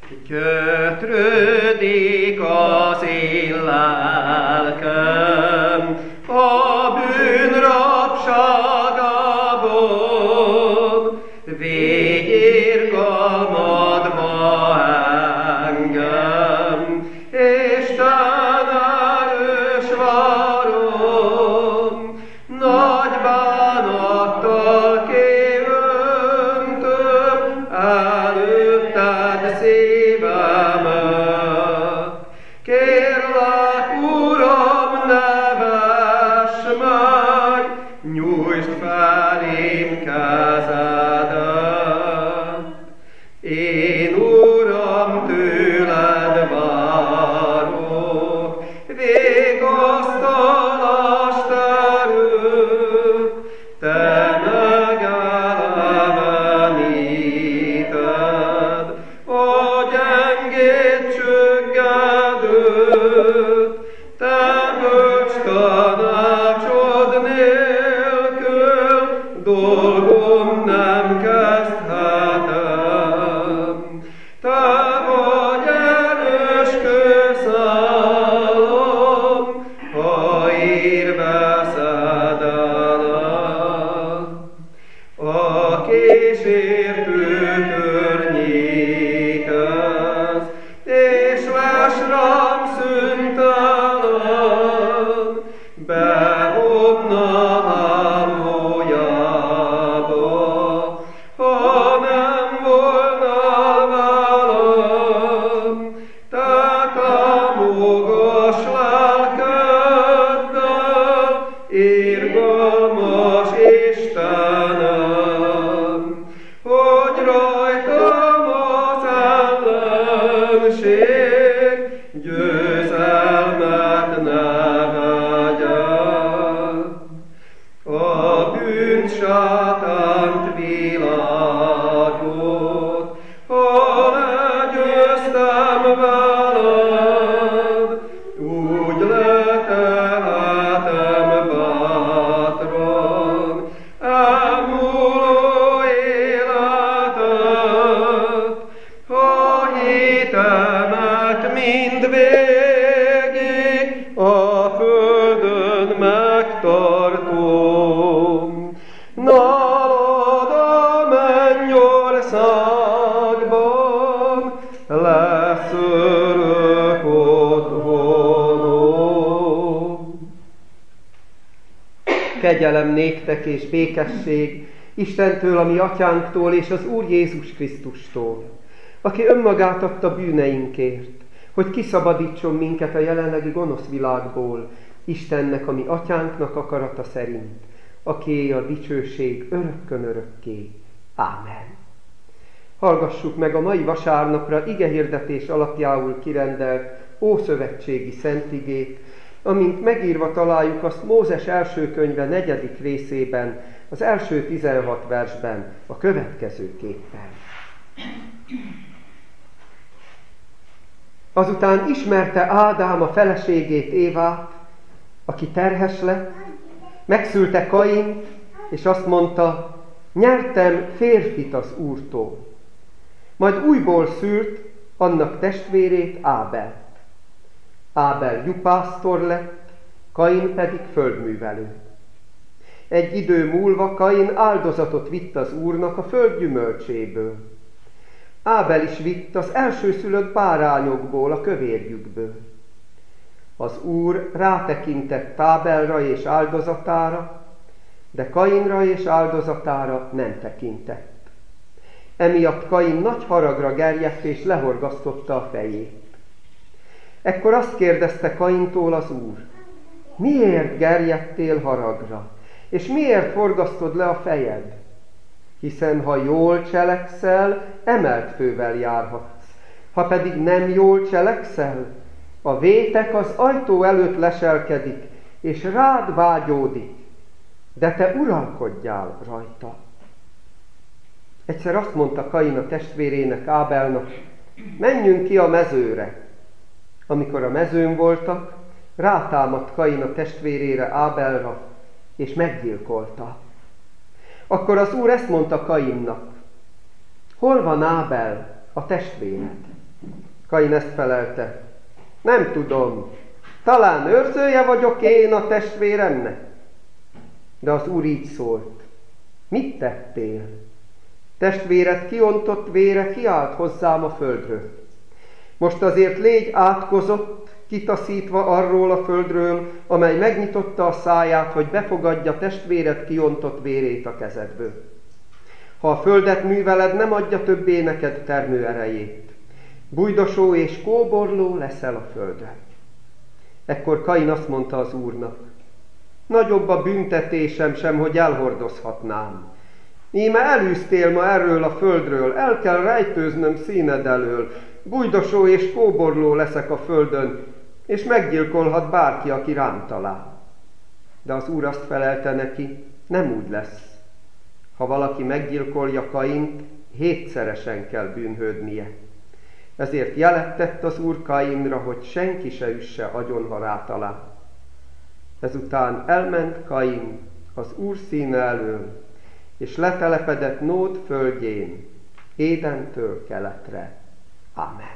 Gyötrődik az én lelkem a bűn rabságából, védj irgalmadba engem, Isten erős várom, nagy bánattal kiöntöm előtted szívemet. Kérlek, Uram, ne vess meg, nyújtsd felém kezedet. Én, Uram, tőled várok, vigasztalást, erőt, te megeleveníted a gyengét csüggedőt, te bölcs tanácsod nélkül dolgom nem kezdhetem. Te vagy erős kőszállam, ha ír veszedelem. A kísértő környékez, és lesz rám szüntelen, bevonna hálójába, ha nem volna velem. Te támogass lelkeddel, irgalmas Istenem, hogy rajtam az ellenség győzelmet ne vegyen. A bűnt, sátánt, világot, ha legyőztem veled, úgy letehetem bátran elmúló életet, ha hitemet mindvégig a földön megtartom. Nálad a mennyországban lesz örök otthonom. Kegyelem néktek és békesség Istentől, a mi atyánktól és az Úr Jézus Krisztustól, aki önmagát adta bűneinkért, hogy kiszabadítson minket a jelenlegi gonosz világból, Istennek, a mi atyánknak akarata szerint, akié a dicsőség örökkön örökké. Ámen. Hallgassuk meg a mai vasárnapra igehirdetés alapjául kirendelt ószövetségi szentigét, amint megírva találjuk azt Mózes első könyve 4. részében, az első 16 versben a következőképpen. Azután ismerte Ádám a feleségét, Évát, aki terhes lett, megszülte Kaint, és azt mondta, nyertem férfit az Úrtól. Majd újból szült annak testvérét, Ábelt. Ábel juhásztor lett, Kain pedig földművelő. Egy idő múlva Kain áldozatot vitt az Úrnak a föld gyümölcséből. Ábel is vitt az elsőszülött bárányokból, a kövérjükből. Az Úr rátekintett Ábelra és áldozatára, de Kainra és áldozatára nem tekintett. Emiatt Kain nagy haragra gerjedt és lehorgasztotta a fejét. Ekkor azt kérdezte Kaintól az Úr, miért gerjedtél haragra, és miért forgasztod le a fejed? Hiszen ha jól cselekszel, emelt fővel járhatsz. Ha pedig nem jól cselekszel, a vétek az ajtó előtt leselkedik, és rád vágyódik, de te uralkodjál rajta. Egyszer azt mondta Kain a testvérének, Ábelnak, menjünk ki a mezőre. Amikor a mezőn voltak, rátámadt Kain a testvérére, Ábelra, és meggyilkolta. Akkor az Úr ezt mondta Kainnak, hol van Ábel, a testvéred? Kain ezt felelte: nem tudom, talán őrzője vagyok én a testvéremnek. De az Úr így szólt: mit tettél? Testvéred kiontott vére kiállt hozzám a földről. Most azért légy átkozott, kitaszítva arról a földről, amely megnyitotta a száját, hogy befogadja testvéred kiontott vérét a kezedből. Ha a földet műveled, nem adja többé neked termő erejét. Bújdosó és kóborló leszel a földön. Ekkor Kain azt mondta az Úrnak: nagyobb a büntetésem sem, hogy elhordozhatnám. Íme elűztél ma erről a földről, el kell rejtőznöm színed elől. Bújdosó és kóborló leszek a földön, és meggyilkolhat bárki, aki rám talál. De az Úr azt felelte neki: nem úgy lesz. Ha valaki meggyilkolja Kaint, 7-szeresen kell bűnhődnie. Ezért jelet tett az Úr Kainra, hogy senki se üsse agyon, ha rátalál. Ezután elment Kain az Úr színe elől, és letelepedett Nód földjén, Édentől keletre. Amen.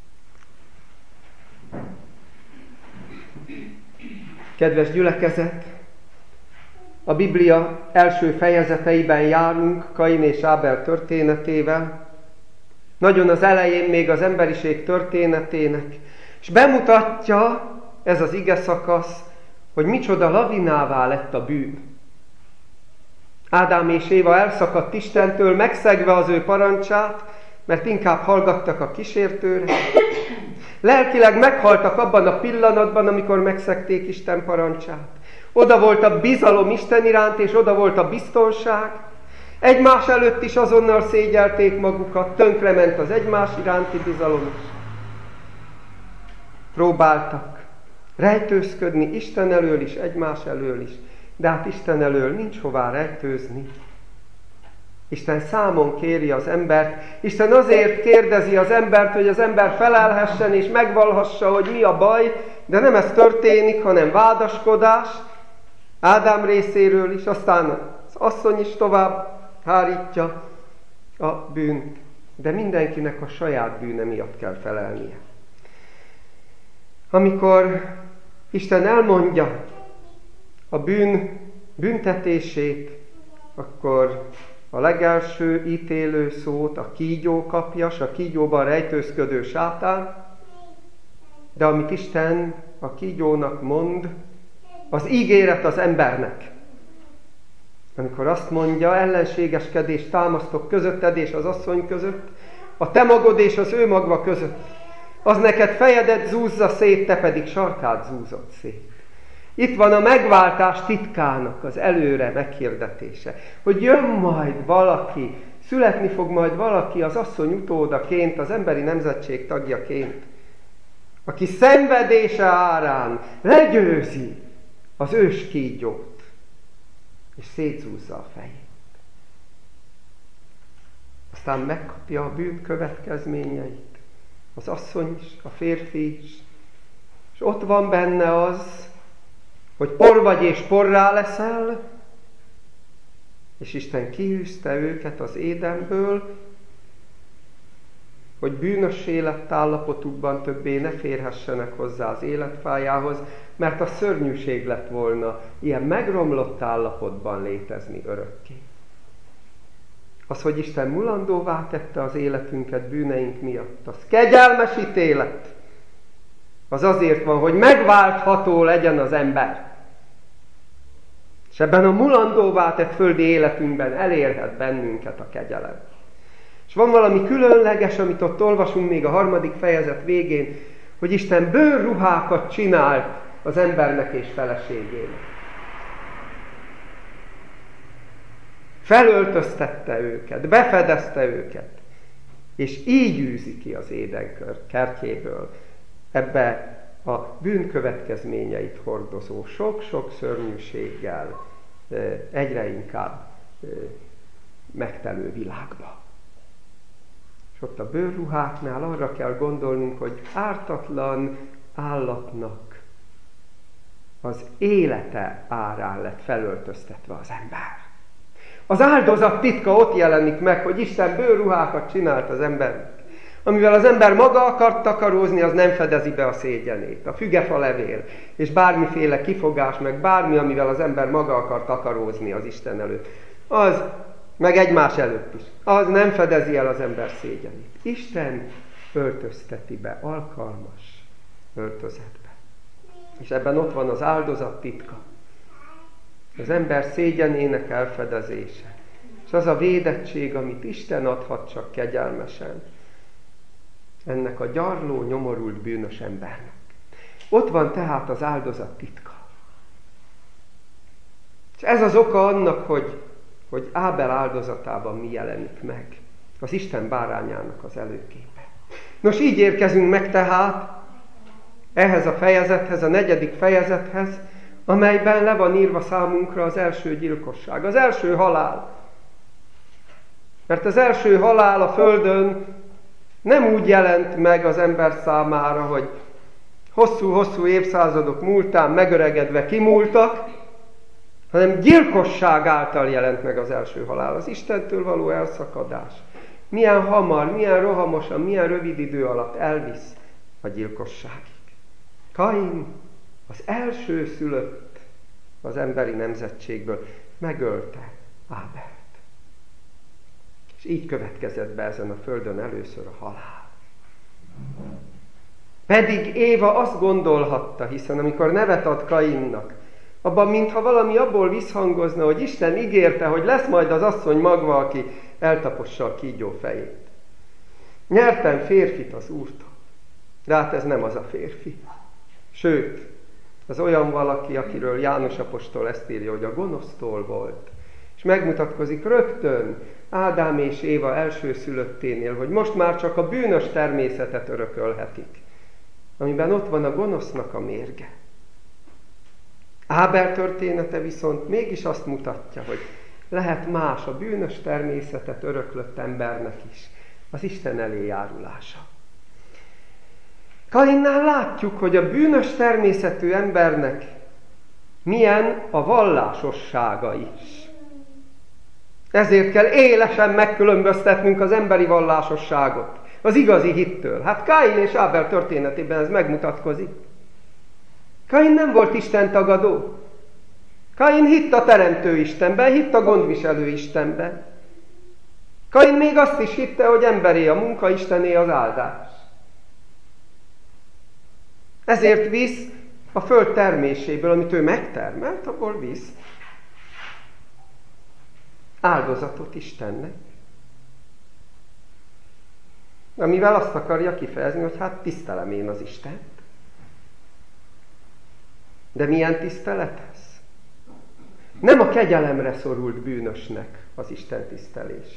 Kedves gyülekezet, a Biblia első fejezeteiben járunk Kain és Ábel történetével, nagyon az elején még az emberiség történetének, és bemutatja ez az igeszakasz, hogy micsoda lavinává lett a bűn. Ádám és Éva elszakadt Istentől, megszegve az ő parancsát, mert inkább hallgattak a kísértőre. Lelkileg meghaltak abban a pillanatban, amikor megszegték Isten parancsát. Oda volt a bizalom Isten iránt, és oda volt a biztonság. Egymás előtt is azonnal szégyelték magukat, tönkrement az egymás iránti bizalom is. Próbáltak rejtőzködni Isten elől is, egymás elől is, de hát Isten elől nincs hová rejtőzni. Isten számon kéri az embert, Isten azért kérdezi az embert, hogy az ember felelhessen és megvalhassa, hogy mi a baj, de nem ez történik, hanem vádaskodás Ádám részéről is, aztán az asszony is tovább hárítja a bűnt, de mindenkinek a saját bűne miatt kell felelnie. Amikor Isten elmondja a bűn büntetését, akkor a legelső ítélő szót a kígyó kapja, s a kígyóban rejtőzködő sátán, de amit Isten a kígyónak mond, az ígéret az embernek. Amikor azt mondja: ellenségeskedést támasztok közötted és az asszony között, a te magod és az ő magva között, az neked fejedet zúzza szét, te pedig sarkát zúzod szét. Itt van a megváltás titkának az előre meghirdetése, hogy jön majd valaki, születni fog majd valaki az asszony utódaként, az emberi nemzetség tagjaként, aki szenvedése árán legyőzi az ős kígyót, és szétzúzza a fejét. Aztán megkapja a bűn következményeit, az asszony is, a férfi is, és ott van benne az, hogy por vagy és porrá leszel, és Isten kiűzte őket az Édenből, hogy bűnös életállapotukban többé ne férhessenek hozzá az életfájához, mert a szörnyűség lett volna ilyen megromlott állapotban létezni örökké. Az, hogy Isten mulandóvá tette az életünket bűneink miatt, az kegyelmes ítélet. Az azért van, hogy megváltható legyen az ember. És ebben a mulandóvá tett földi életünkben elérhet bennünket a kegyelem. És van valami különleges, amit ott olvasunk még a 3. fejezet végén, hogy Isten bőrruhákat csinált az embernek és feleségének. Felöltöztette őket, befedezte őket, és így űzi ki az Éden kertjéből ebbe a bűn következményeit hordozó sok-sok szörnyűséggel egyre inkább megtelő világba. És ott a bőrruháknál arra kell gondolnunk, hogy ártatlan állatnak az élete árán lett felöltöztetve az ember. Az áldozat titka ott jelenik meg, hogy Isten bőrruhákat csinált az embernek. Amivel az ember maga akart takarózni, az nem fedezi be a szégyenét. A fügefa levél, és bármiféle kifogás, meg bármi, amivel az ember maga akar takarózni az Isten előtt, az, meg egymás előtt is, az nem fedezi el az ember szégyenét. Isten öltözteti be, alkalmas öltözetbe. És ebben ott van az áldozat titka. Az ember szégyenének elfedezése. És az a védettség, amit Isten adhat csak kegyelmesen ennek a gyarló, nyomorult, bűnös embernek. Ott van tehát az áldozat titka. És ez az oka annak, hogy Ábel áldozatában mi jelenik meg. Az Isten bárányának az előképe. Nos, így érkezünk meg tehát ehhez a fejezethez, a 4. fejezethez, amelyben le van írva számunkra az első gyilkosság, az első halál. Mert az első halál a földön nem úgy jelent meg az ember számára, hogy hosszú-hosszú évszázadok múltán megöregedve kimúltak, hanem gyilkosság által jelent meg az első halál, az Istentől való elszakadás. Milyen hamar, milyen rohamosan, milyen rövid idő alatt elvisz a gyilkosságig. Kain, az első szülött az emberi nemzetségből, megölte Ábelt. És így következett be ezen a földön először a halál. Pedig Éva azt gondolhatta, hiszen amikor nevet ad Kainnak, abban mintha valami abból visszhangozna, hogy Isten ígérte, hogy lesz majd az asszony magva, aki eltapossa a kígyó fejét. Nyertem férfit az Úrtól. De hát ez nem az a férfi. Sőt, az olyan valaki, akiről János apostol ezt írja, hogy a gonosztól volt. És megmutatkozik rögtön Ádám és Éva elsőszülötténél, hogy most már csak a bűnös természetet örökölhetik, amiben ott van a gonosznak a mérge. Ábel története viszont mégis azt mutatja, hogy lehet más a bűnös természetet öröklött embernek is, az Isten elé járulása. Kainnál látjuk, hogy a bűnös természetű embernek milyen a vallásossága is. Ezért kell élesen megkülönböztetnünk az emberi vallásosságot az igazi hittől. Hát Kain és Ábel történetében ez megmutatkozik. Kain nem volt Isten tagadó. Kain hitt a teremtő Istenben, hitt a gondviselő Istenben. Kain még azt is hitte, hogy emberé a munka, Istené az áldás. Ezért visz a föld terméséből, amit ő megtermelt, abból visz áldozatot Istennek. Amivel azt akarja kifejezni, hogy hát tisztelem én az Istent. De milyen tisztelet ez? Nem a kegyelemre szorult bűnösnek az Isten tisztelése,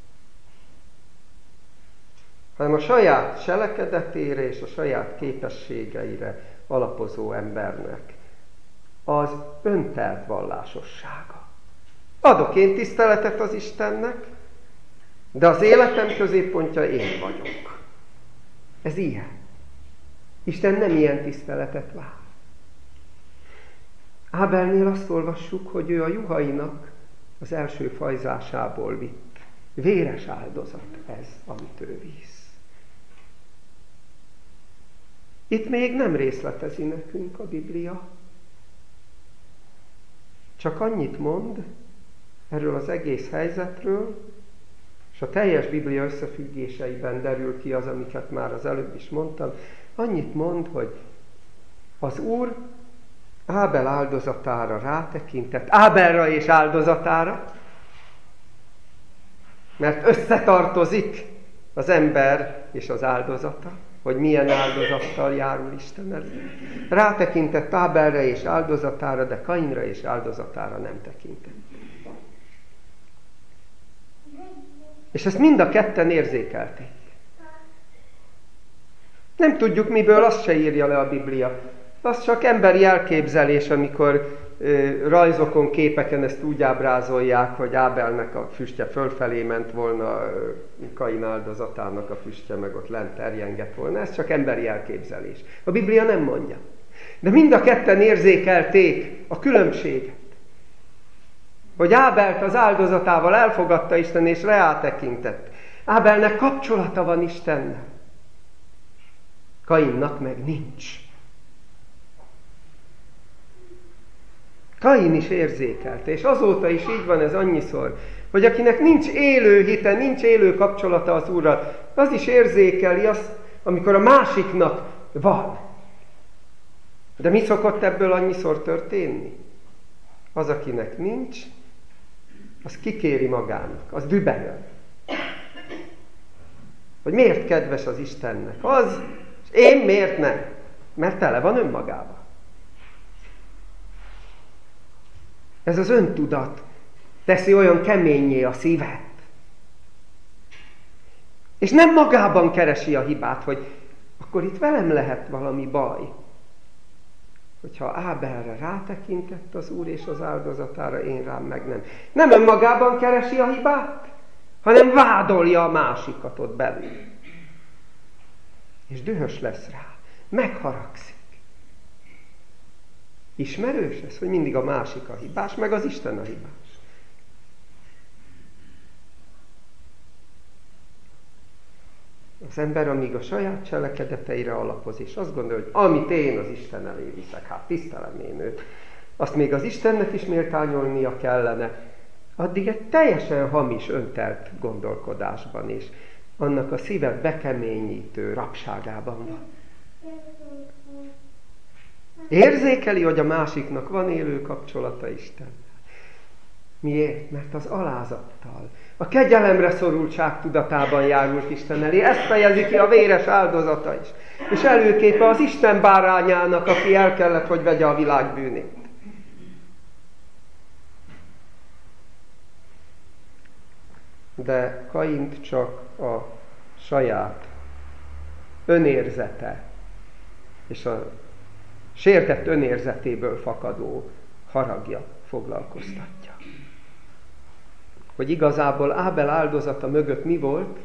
hanem a saját cselekedetére és a saját képességeire alapozó embernek az öntelt vallásossága. Adok én tiszteletet az Istennek, de az életem középpontja én vagyok. Ez ilyen. Isten nem ilyen tiszteletet vár. Ábelnél azt olvassuk, hogy ő a juhainak az első fajzásából vitt. Véres áldozat ez, amit ő visz. Itt még nem részletezi nekünk a Biblia. Csak annyit mond erről az egész helyzetről, és a teljes Biblia összefüggéseiben derül ki az, amiket már az előbb is mondtam. Annyit mond, hogy az Úr Ábel áldozatára rátekintett, Ábelra és áldozatára, mert összetartozik az ember és az áldozata, hogy milyen áldozattal járul Isten elé. Rátekintett Ábelre és áldozatára, de Kainra és áldozatára nem tekintett. És ezt mind a ketten érzékelték. Nem tudjuk miből, azt se írja le a Biblia. Az csak emberi elképzelés, amikor rajzokon, képeken ezt úgy ábrázolják, hogy Ábelnek a füstje fölfelé ment volna, Kain áldozatának a füstje meg ott lent terjengett volna. Ez csak emberi elképzelés. A Biblia nem mondja. De mind a ketten érzékelték a különbséget. Hogy Ábelt az áldozatával elfogadta Isten és rátekintett. Ábelnek kapcsolata van Istennel. Kainnak meg nincs. Kain is érzékelte, és azóta is így van ez annyiszor, hogy akinek nincs élő hite, nincs élő kapcsolata az Úrral, az is érzékeli azt, amikor a másiknak van. De mi szokott ebből annyiszor történni? Az, akinek nincs, az kikéri magának, az dübörög. Hogy miért kedves az Istennek? Az, és én miért nem? Mert tele van önmagában. Ez az öntudat teszi olyan keményé a szívet. És nem magában keresi a hibát, hogy akkor itt velem lehet valami baj. Hogyha Ábelre rátekintett az Úr és az áldozatára, én rám meg nem. Nem önmagában keresi a hibát, hanem vádolja a másikat ott belül. És dühös lesz rá, megharagszik. Ismerős ez, hogy mindig a másik a hibás, meg az Isten a hibás. Az ember, amíg a saját cselekedeteire alapoz, és azt gondolja, hogy amit én az Isten elé viszek, hát tisztelem én őt, azt még az Istennek is méltányolnia kellene, addig egy teljesen hamis, öntelt gondolkodásban is, annak a szívet bekeményítő rabságában van. Érzékeli, hogy a másiknak van élő kapcsolata Istennel. Miért? Mert az alázattal, a kegyelemre szorultság tudatában járult Isten elé. Ezt fejezi ki a véres áldozata is. És előképe az Isten bárányának, aki el kellett, hogy vegye a világ bűnét. De Kaint csak a saját önérzete és a sértett önérzetéből fakadó haragja foglalkoztatja. Hogy igazából Ábel áldozata mögött mi volt?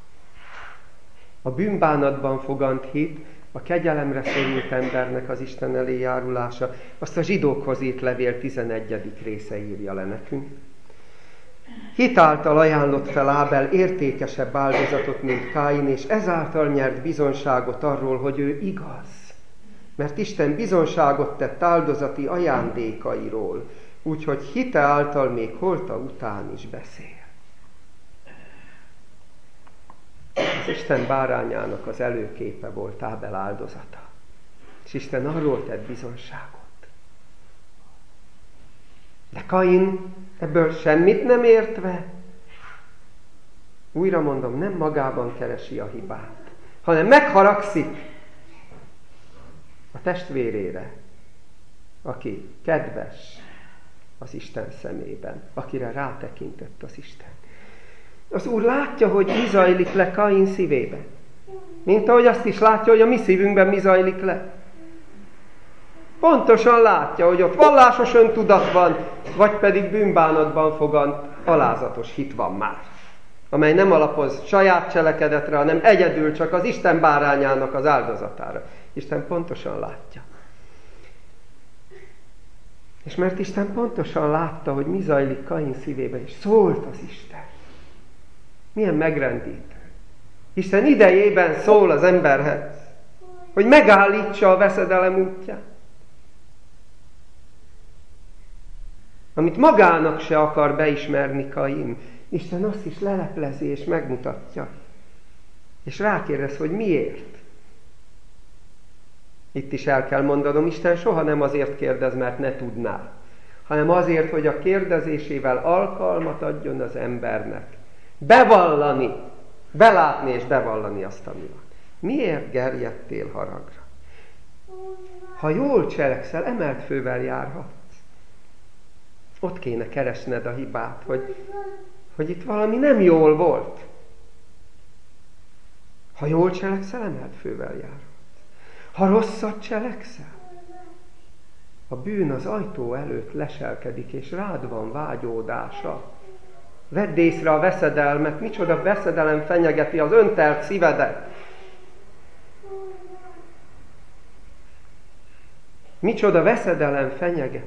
A bűnbánatban fogant hit, a kegyelemre szorult embernek az Isten elé járulása, azt a zsidókhoz írt levél 11. része írja le nekünk. Hit által ajánlott fel Ábel értékesebb áldozatot, mint Káin, és ezáltal nyert bizonságot arról, hogy ő igaz. Mert Isten bizonságot tett áldozati ajándékairól, úgyhogy hite által még holta után is beszél. Az Isten bárányának az előképe volt Ábel áldozata. És Isten arról tett bizonságot. De Kain ebből semmit nem értve, újra mondom, nem magában keresi a hibát, hanem megharagszik a testvérére, aki kedves az Isten szemében, akire rátekintett az Isten. Az Úr látja, hogy mi zajlik le Kain szívében. Mint ahogy azt is látja, hogy a mi szívünkben mi zajlik le. Pontosan látja, hogy ott vallásos öntudat van, vagy pedig bűnbánatban fogant alázatos hit van már, amely nem alapoz saját cselekedetre, hanem egyedül csak az Isten bárányának az áldozatára. Isten pontosan látja. És mert Isten pontosan látta, hogy mi zajlik Kain szívében, és szólt az Isten. Milyen megrendítő. Isten idejében szól az emberhez, hogy megállítsa a veszedelem útját. Amit magának se akar beismerni Kain, Isten azt is leleplezi és megmutatja. És rákérdez, hogy miért. Itt is el kell mondanom, Isten soha nem azért kérdez, mert ne tudná, hanem azért, hogy a kérdezésével alkalmat adjon az embernek. Bevallani, belátni és bevallani azt, ami van. Miért gerjedtél haragra? Ha jól cselekszel, emelt fővel járhatsz. Ott kéne keresned a hibát, hogy itt valami nem jól volt. Ha jól cselekszel, emelt fővel járhatsz. Ha rosszat cselekszel, a bűn az ajtó előtt leselkedik, és rád van vágyódása. Vedd észre a veszedelmet, micsoda veszedelem fenyegeti az öntelt szívedet. Micsoda veszedelem fenyeget.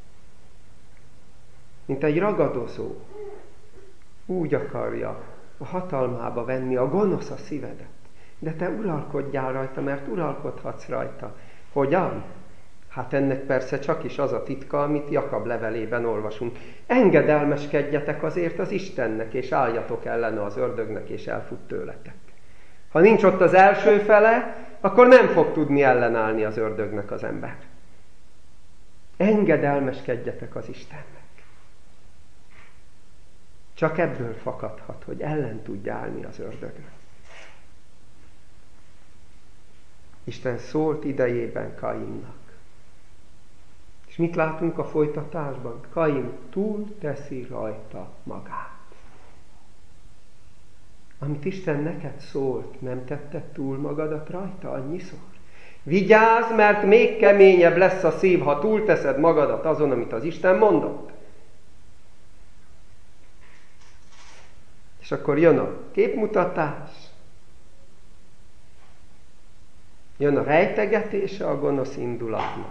Mint egy ragadozó. Úgy akarja a hatalmába venni a gonosz a szívedet. De te uralkodjál rajta, mert uralkodhatsz rajta. Hogyan? Hát ennek persze csak is az a titka, amit Jakab levelében olvasunk. Engedelmeskedjetek azért az Istennek, és álljatok ellene az ördögnek, és elfut tőletek. Ha nincs ott az első fele, akkor nem fog tudni ellenállni az ördögnek az ember. Engedelmeskedjetek az Istennek. Csak ebből fakadhat, hogy ellen tudja állni az ördögnek. Isten szólt idejében Kainnak. És mit látunk a folytatásban? Kain túl teszi rajta magát. Amit Isten neked szólt, nem tetted túl magadat rajta annyiszor? Vigyázz, mert még keményebb lesz a szív, ha túlteszed magadat azon, amit az Isten mondott. És akkor jön a képmutatás, jön a rejtegetése a gonosz indulatnak.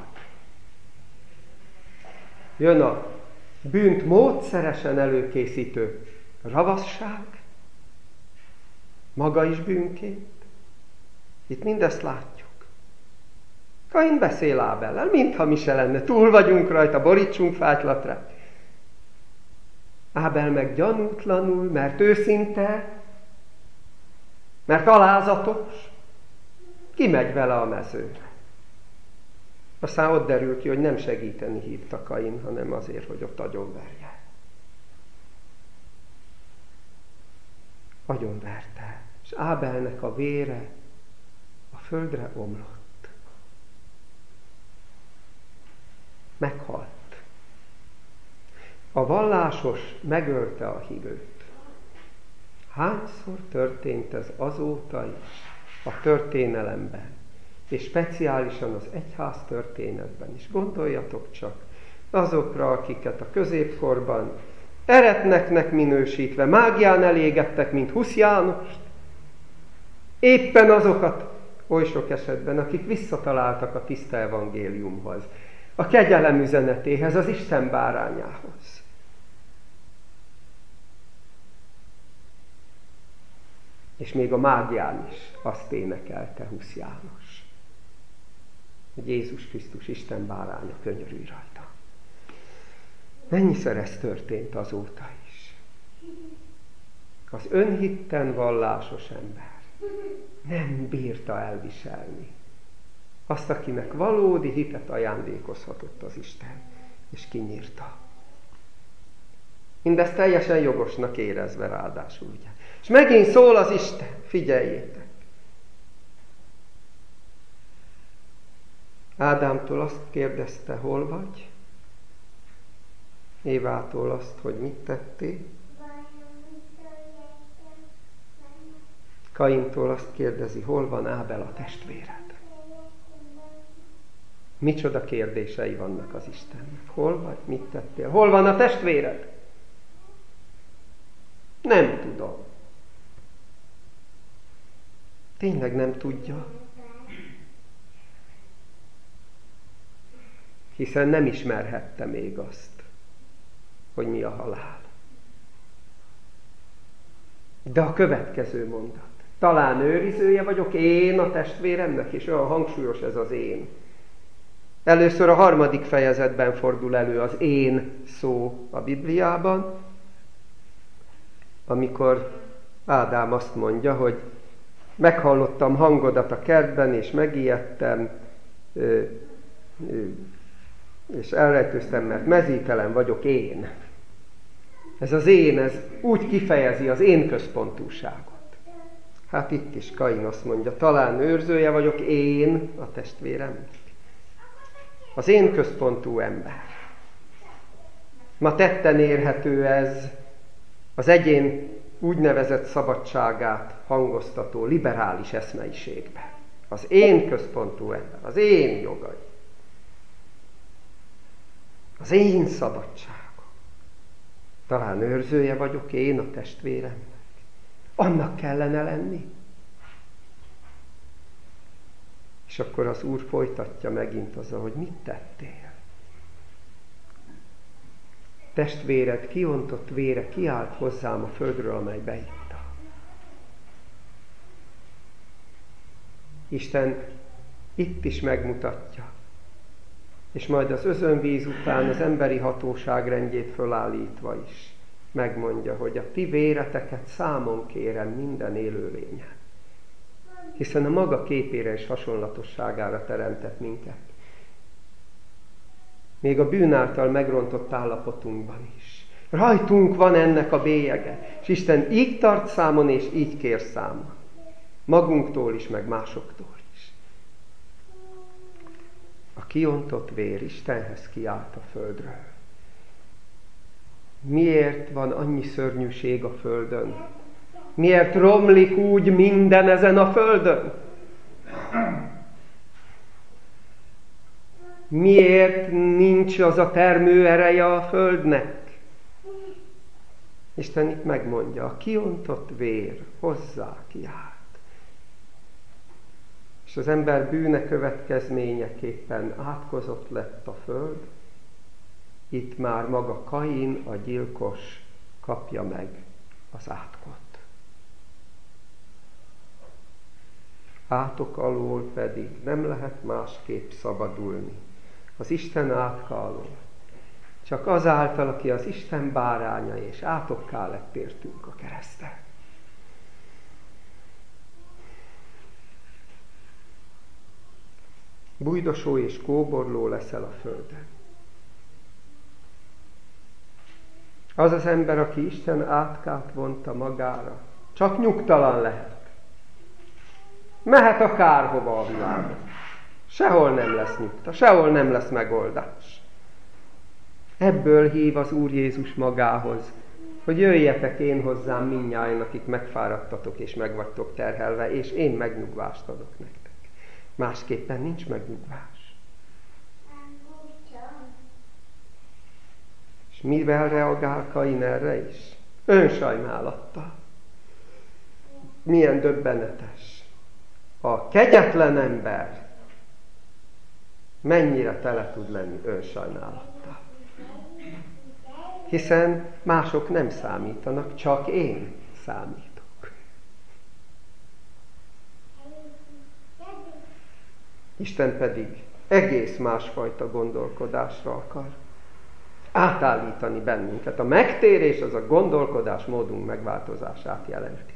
Jön a bűnt módszeresen előkészítő ravasság, maga is bűnként. Itt mindezt látjuk. Kain beszél Ábellel, mintha mi se lenne. Túl vagyunk rajta, borítsunk fátylatra. Ábel meg gyanútlanul, mert őszinte, mert alázatos, kimegy vele a mezőre. Aztán ott derül ki, hogy nem segíteni hívta Kain, hanem azért, hogy ott agyonverje. Agyonverte, és Ábelnek a vére a földre omlott. Meghalt. A vallásos megölte a hívőt. Hányszor történt ez azóta is a történelemben, és speciálisan az egyház történetben is. Gondoljatok csak azokra, akiket a középkorban eretneknek minősítve, mágián elégettek, mint Husz Jánost. Éppen azokat, oly sok esetben, akik visszataláltak a tiszta evangéliumhoz, a kegyelem üzenetéhez, az Isten bárányához. És még a mágián is azt énekelte Husz János, hogy Jézus Krisztus Isten báránya, könyörülj rajta. Mennyiszer ez történt azóta is. Az önhitten vallásos ember nem bírta elviselni azt, akinek valódi hitet ajándékozhatott az Isten, és kinyírta. Mindezt teljesen jogosnak érezve ráadásul, ugye. És megint szól az Isten, figyeljétek. Ádámtól azt kérdezte, hol vagy? Évától azt, hogy mit tettél? Kaintól azt kérdezi, hol van Ábel a testvéred? Micsoda kérdései vannak az Istennek. Hol vagy? Mit tettél? Hol van a testvéred? Nem tudom. Tényleg nem tudja. Hiszen nem ismerhette még azt, hogy mi a halál. De a következő mondat. Talán őrizője vagyok én a testvéremnek, és olyan hangsúlyos ez az én. Először a 3. fejezetben fordul elő az én szó a Bibliában, amikor Ádám azt mondja, hogy meghallottam hangodat a kertben, és megijedtem, és elrejtőztem, mert mezítelen vagyok én. Ez az én, ez úgy kifejezi az én központúságot. Hát itt is Kain azt mondja, talán őrzője vagyok én a testvéremnek. Az én központú ember. Ma tetten érhető ez az egyén úgynevezett szabadságát hangoztató liberális eszmeiségbe. Az én központú ember, az én jogai. Az én szabadságom. Talán őrzője vagyok én a testvéremnek. Annak kellene lenni. És akkor az Úr folytatja megint azzal, hogy mit tettél. Testvéred kiontott vére kiállt hozzám a földről, amely beitta. Isten itt is megmutatja, és majd az özönvíz után az emberi hatóság rendjét fölállítva is megmondja, hogy a ti véreteket számon kérem minden élőlényen. Hiszen a maga képére és hasonlatosságára teremtett minket. Még a bűn által megrontott állapotunkban is. Rajtunk van ennek a bélyege. És Isten így tart számon, és így kér számon. Magunktól is, meg másoktól is. A kiontott vér Istenhez kiállt a földről. Miért van annyi szörnyűség a földön? Miért romlik úgy minden ezen a földön? Miért nincs az a termőereje a földnek? Isten itt megmondja, a kiontott vér hozzá kiállt. És az ember bűne következményeképpen átkozott lett a föld, itt már maga Kain, a gyilkos kapja meg az átkot. Átok alól pedig nem lehet másképp szabadulni. Az Isten átka alól. Csak azáltal, aki az Isten báránya, és átokká lett értünk a kereszten. Bújdosó és kóborló leszel a földön. Az az ember, aki Isten átkát vonta magára, csak nyugtalan lehet. Mehet akárhova a világon. Sehol nem lesz nyugta, sehol nem lesz megoldás. Ebből hív az Úr Jézus magához, hogy jöjjetek én hozzám mindnyájan, akik megfáradtatok és meg vagytok terhelve, és én megnyugvást adok nektek. Másképpen nincs megnyugvás. És mivel reagál Kain erre is? Önsajnálattal. Milyen döbbenetes. A kegyetlen ember mennyire tele tud lenni önsajnálattal. Hiszen mások nem számítanak, csak én számítok. Isten pedig egész másfajta gondolkodásra akar átállítani bennünket. A megtérés az a gondolkodásmódunk megváltozását jelenti.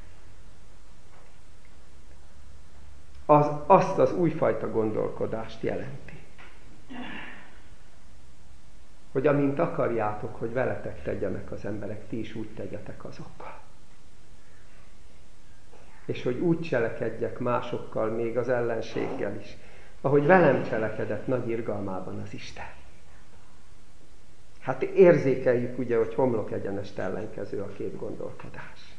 Azt az újfajta gondolkodást jelenti. Hogy amint akarjátok, hogy veletek tegyenek az emberek, ti is úgy tegyetek azokkal. És hogy úgy cselekedjek másokkal, még az ellenséggel is, ahogy velem cselekedett nagy irgalmában az Isten. Hát érzékeljük ugye, hogy homlok egyenest ellenkező a két gondolkodás.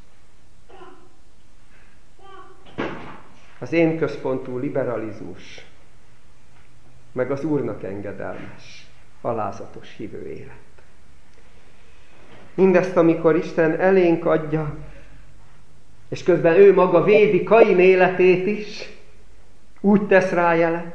Az én központú liberalizmus, meg az Úrnak engedelmes, alázatos hívő élet. Mindezt, amikor Isten elénk adja, és közben ő maga védi Kain életét is, úgy tesz rá jelet,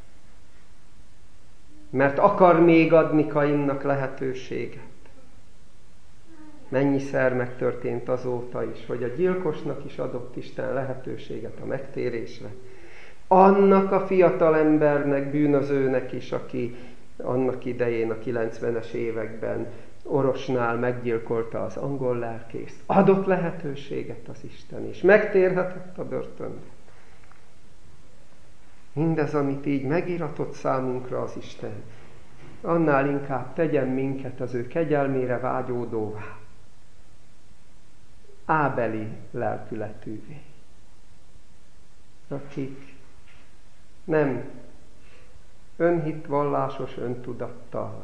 mert akar még adni Kainnak lehetőséget. Mennyiszer megtörtént azóta is, hogy a gyilkosnak is adott Isten lehetőséget a megtérésre. Annak a fiatal embernek, bűnözőnek is, aki annak idején a 90-es években orosnál meggyilkolta az angol lelkészt. Adott lehetőséget az Isten, és megtérhetett a börtönbe. Mindez, amit így megiratott számunkra az Isten, annál inkább tegyen minket az ő kegyelmére vágyódóvá. Ábeli lelkületűvé. Akik nem önhitvallásos öntudattal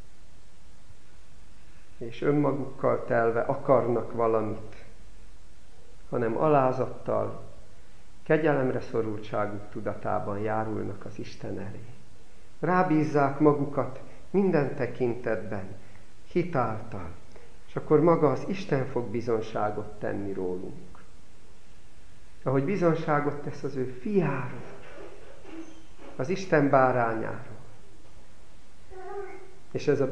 és önmagukkal telve akarnak valamit, hanem alázattal, kegyelemre szorultságuk tudatában járulnak az Isten elé. Rábízzák magukat minden tekintetben, hitáltal, és akkor maga az Isten fog bizonságot tenni rólunk. Ahogy bizonságot tesz az ő fiáról, az Isten bárányáról. És ez a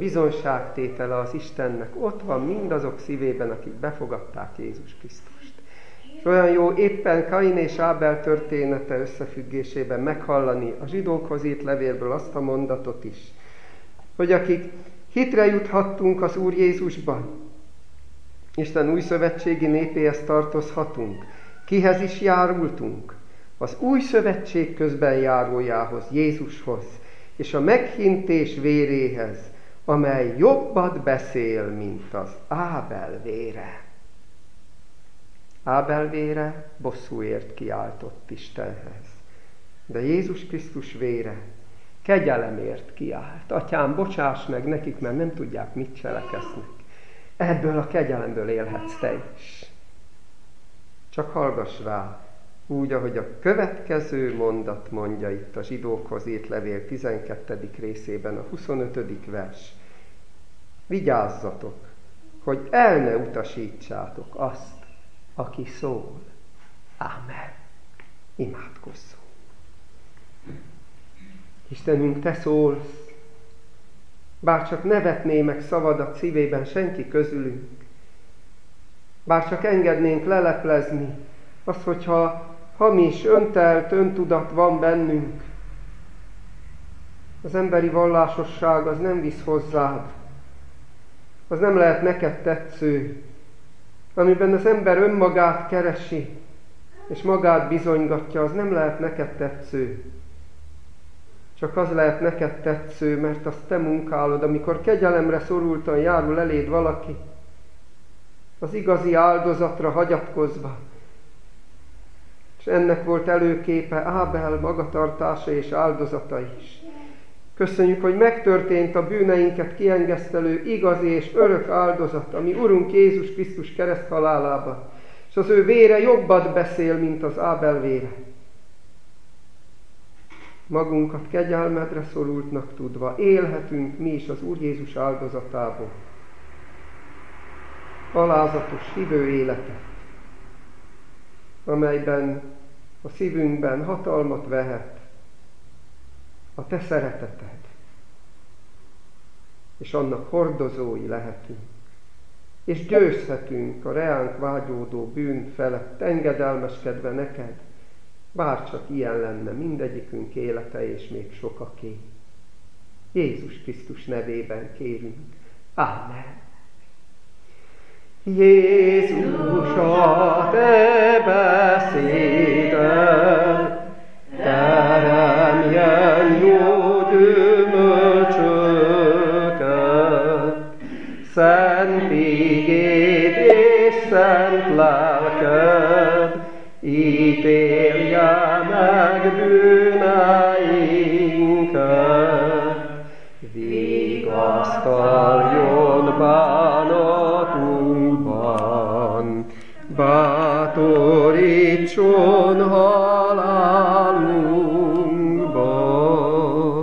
bizonságtétele az Istennek ott van mindazok szívében, akik befogadták Jézus Krisztust. És olyan jó éppen Kain és Ábel története összefüggésében meghallani a zsidókhoz írt levélből azt a mondatot is, hogy akik hitre juthattunk az Úr Jézusban, Isten új szövetségi népéhez tartozhatunk, kihez is járultunk? Az új szövetség közben járójához, Jézushoz, és a meghintés véréhez, amely jobbat beszél, mint az Ábel vére. Ábel vére bosszúért kiáltott Istenhez, de Jézus Krisztus vére kegyelemért kiált. Atyám, bocsáss meg nekik, mert nem tudják, mit cselekednek. Ebből a kegyelemből élhetsz te is. Csak hallgass rá, úgy, ahogy a következő mondat mondja itt a zsidókhoz írt levél 12. részében, a 25. vers. Vigyázzatok, hogy el ne utasítsátok azt, aki szól. Ámen. Imádkozzunk. Istenünk, te szólsz, bár csak ne vetné meg szavadat szívében senki közülünk, bár csak engednénk leleplezni azt, hogyha hamis, öntelt öntudat van bennünk, az emberi vallásosság az nem visz hozzád, az nem lehet neked tetsző, amiben az ember önmagát keresi, és magát bizonygatja, az nem lehet neked tetsző. Csak az lehet neked tetsző, mert azt te munkálod, amikor kegyelemre szorultan járul eléd valaki, az igazi áldozatra hagyatkozva. És ennek volt előképe Ábel magatartása és áldozata is. Köszönjük, hogy megtörtént a bűneinket kiengesztelő igazi és örök áldozat, ami Urunk Jézus Krisztus kereszthalálában, és az ő vére jobbat beszél, mint az Ábel vére. Magunkat kegyelmedre szorultnak tudva élhetünk mi is az Úr Jézus áldozatából. Alázatos hívő életet, amelyben a szívünkben hatalmat vehet a te szereteted, és annak hordozói lehetünk, és győzhetünk a reánk vágyódó bűn felett, engedelmeskedve neked, bárcsak ilyen lenne mindegyikünk élete, és még sokaké. Jézus Krisztus nevében kérünk. Ámen. Jézus, a te beszéded teremjen jó gyümölcsöket, szent igéd és szent lelked ítélje meg bűneinket, vigasztaljon bánatunkban, bátorítson